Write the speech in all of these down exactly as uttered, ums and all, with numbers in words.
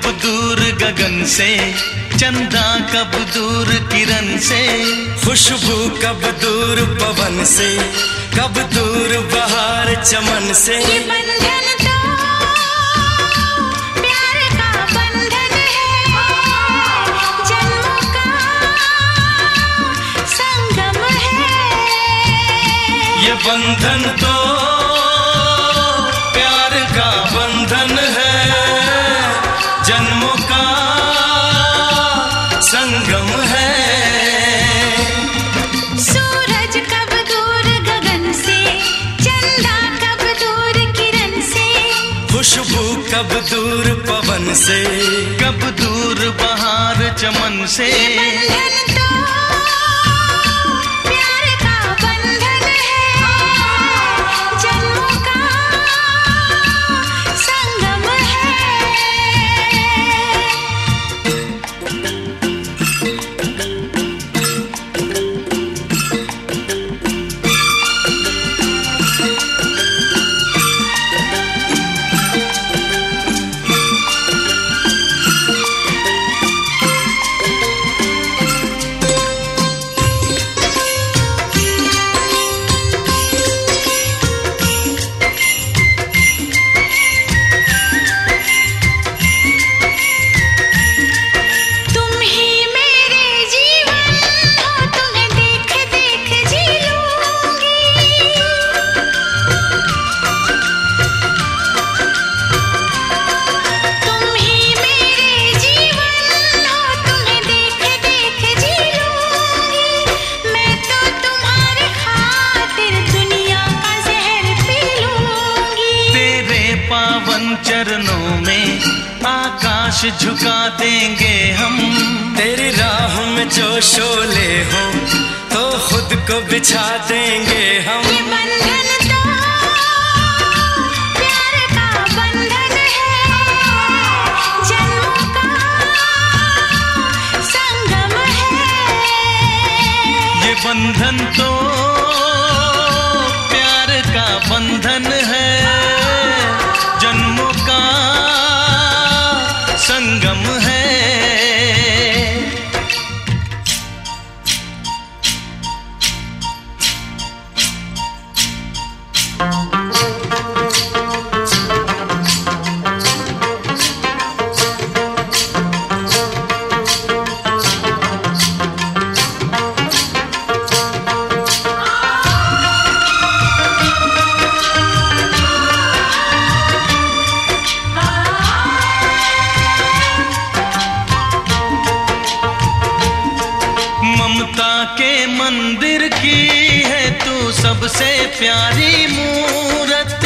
दूर गगन से, चंदा कब दूर किरण से, खुशबू कब दूर पवन से, कब दूर बहार चमन से। ये बंधन तो प्यार का बंधन है, जन्मों का संगम है। ये बंधन तो प्यार का बंधन है, जन्मों का संगम है। सूरज कब दूर गगन से, चंदा कब दूर किरण से, खुशबू कब दूर पवन से, कब दूर बहार चमन से। बंधन तो प्यार का बंधन है, जन्मों का संगम है। चरणों में आकाश झुका देंगे हम। तेरी राह में जो शोले हो तो खुद को बिछा देंगे हम। ये बंधन तो प्यार का बंधन है, जन्मों का संगम है। ये बंधन तो प्यार का बंधन है, जन्मों का संगम है। ममता के मंदिर की है तू सबसे प्यारी मूरत।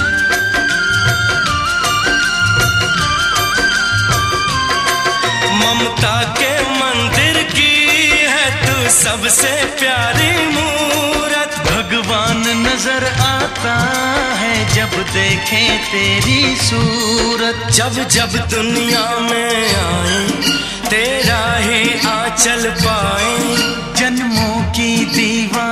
ममता के मंदिर की है तू सबसे प्यारी मूरत। भगवान नजर आता है जब देखे तेरी सूरत। जब जब दुनिया में आए तेरा ही आंचल पाए, जन्मों की दीवार